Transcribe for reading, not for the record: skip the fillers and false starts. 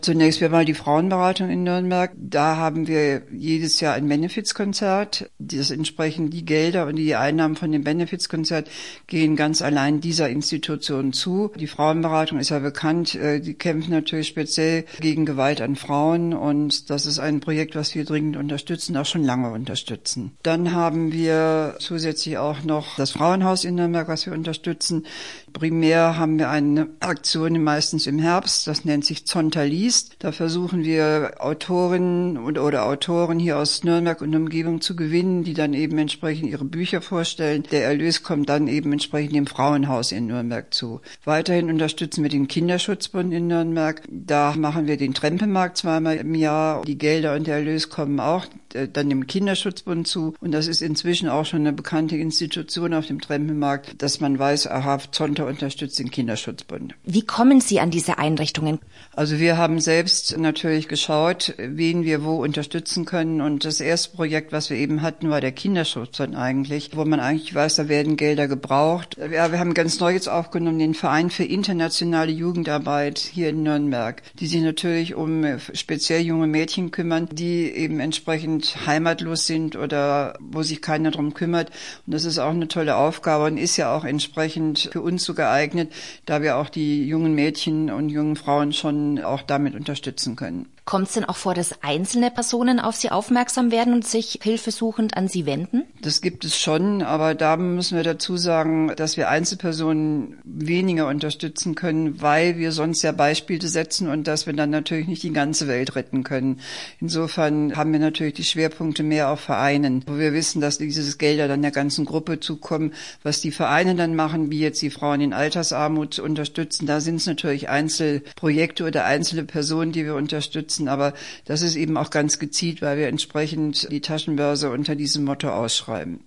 Zunächst wäre mal die Frauenberatung in Nürnberg. Da haben wir jedes Jahr ein Benefizkonzert. Das entsprechend die Gelder und die Einnahmen von dem Benefizkonzert gehen ganz allein dieser Institution zu. Die Frauenberatung ist ja bekannt. Die kämpfen natürlich speziell gegen Gewalt an Frauen und das ist ein Projekt, was wir dringend unterstützen, auch schon lange unterstützen. Dann haben wir zusätzlich auch noch das Frauenhaus in Nürnberg, was wir unterstützen. Primär haben wir eine Aktion meistens im Herbst, das nennt sich Zonta liest. Da versuchen wir Autorinnen oder Autoren hier aus Nürnberg und Umgebung zu gewinnen, die dann eben entsprechend ihre Bücher vorstellen. Der Erlös kommt dann eben entsprechend dem Frauenhaus in Nürnberg zu. Weiterhin unterstützen wir den Kinderschutzbund in Nürnberg. Da machen wir den Trempemarkt zweimal im Jahr. Die Gelder und der Erlös kommen auch dann dem Kinderschutzbund zu. Und das ist inzwischen auch schon eine bekannte Institution auf dem Trempemarkt, dass man weiß, aha, Zonta unterstützt den Kinderschutzbund. Wie kommen Sie an diese Einrichtungen? Also wir haben selbst natürlich geschaut, wen wir wo unterstützen können. Und das erste Projekt, was wir eben hatten, war der Kinderschutzbund eigentlich, wo man eigentlich weiß, da werden Gelder gebraucht. Ja, wir haben ganz neu jetzt aufgenommen den Verein für internationale Jugendarbeit hier in Nürnberg, die sich natürlich um speziell junge Mädchen kümmern, die eben entsprechend heimatlos sind oder wo sich keiner drum kümmert. Und das ist auch eine tolle Aufgabe und ist ja auch entsprechend für uns so geeignet, da wir auch die jungen Mädchen und jungen Frauen schon auch damit unterstützen können. Kommt es denn auch vor, dass einzelne Personen auf Sie aufmerksam werden und sich hilfesuchend an Sie wenden? Das gibt es schon, aber da müssen wir dazu sagen, dass wir Einzelpersonen weniger unterstützen können, weil wir sonst ja Beispiele setzen und dass wir dann natürlich nicht die ganze Welt retten können. Insofern haben wir natürlich die Schwerpunkte mehr auf Vereinen, wo wir wissen, dass diese Gelder dann der ganzen Gruppe zukommen. Was die Vereine dann machen, wie jetzt die Frauen in Altersarmut unterstützen, da sind es natürlich Einzelprojekte oder einzelne Personen, die wir unterstützen. Aber das ist eben auch ganz gezielt, weil wir entsprechend die Taschenbörse unter diesem Motto ausschreiben.